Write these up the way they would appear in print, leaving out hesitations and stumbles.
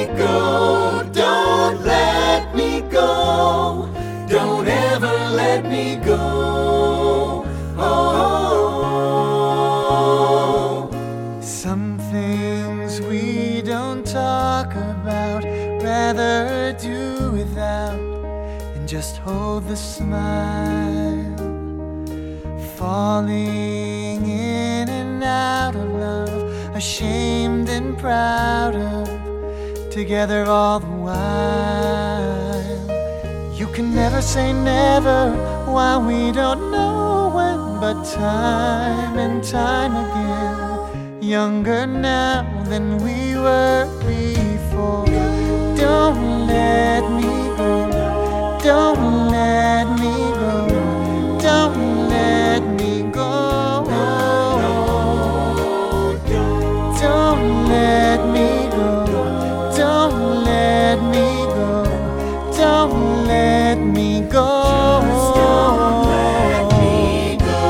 me go. Don't let me go. Don't ever let me go. Oh. Some things we don't talk about, rather do without, and just hold the smile. Falling in and out of love, ashamed and proud of, together all the while. You can never say never while we don't know when, but time and time again, younger now than we were before. Don't let me go. Don't let me go. Don't let me go. Don't let me go. Don't let me go. Don't let me go. Don't let me go.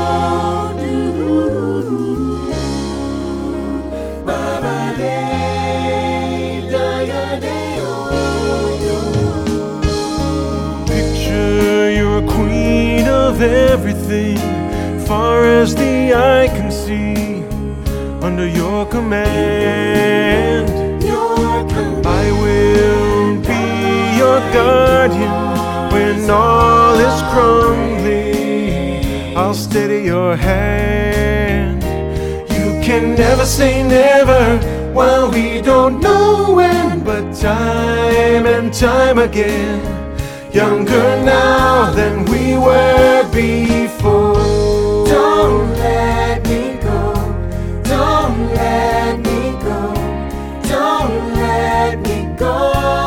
Picture you're a queen of everything, far as the eye can see, under your command. I will be your guardian when all is crumbling. I'll steady your hand. You can never say never while we don't know when, but time and time again, younger now than we were before. Don't let me go. Don't let me go. Don't let me go.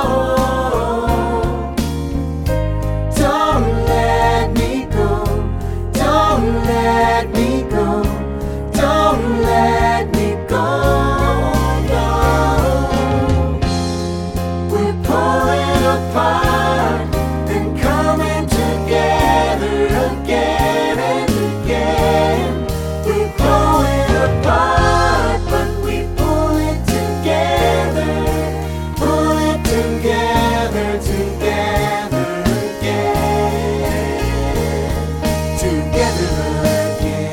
Don't let me go. Don't let me go. Don't let me go. No. We're pulling apart and coming together again and again. We're growing apart, but we pull it together together again, together again.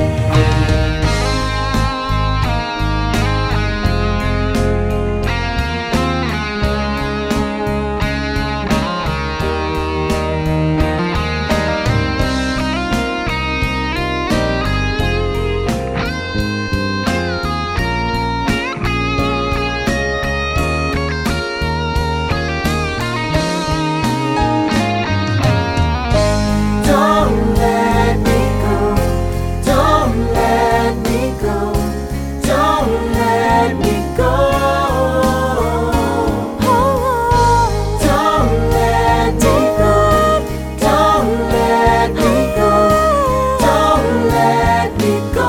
Don't let me go. Don't let me go. Don't let me go. Don't let me go. Don't let me go. Don't let me go.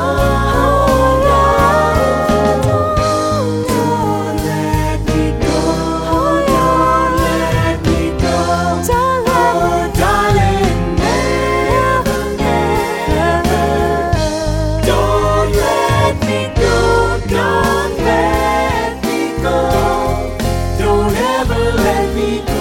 Don't let me go. Don't let me go. Oh, darling, never, never. Don't let me go. Don't let me go. Don't ever let me go.